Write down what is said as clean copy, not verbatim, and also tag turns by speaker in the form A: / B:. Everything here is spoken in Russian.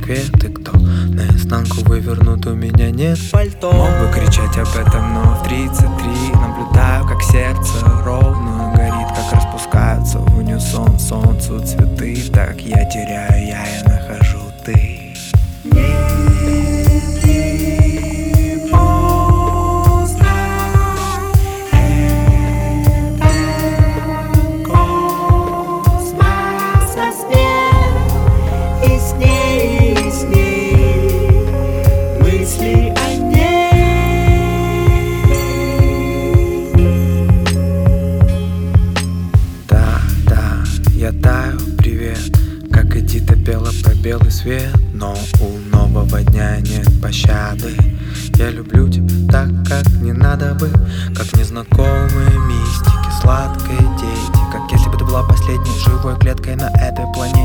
A: ответы, кто наизнанку вывернут, у меня нет пальто. Мог бы кричать об этом, но в 33 наблюдаю, как сердце ровно горит, как распускаются в унисон солнцу цветы. Так я теряю, я и нахожу ты. Я таю, привет, как Эдита пела про белый свет. Но у нового дня нет пощады. Я люблю тебя так, как не надо бы, как незнакомые мистики, сладкие дети, как если бы ты была последней живой клеткой на этой планете.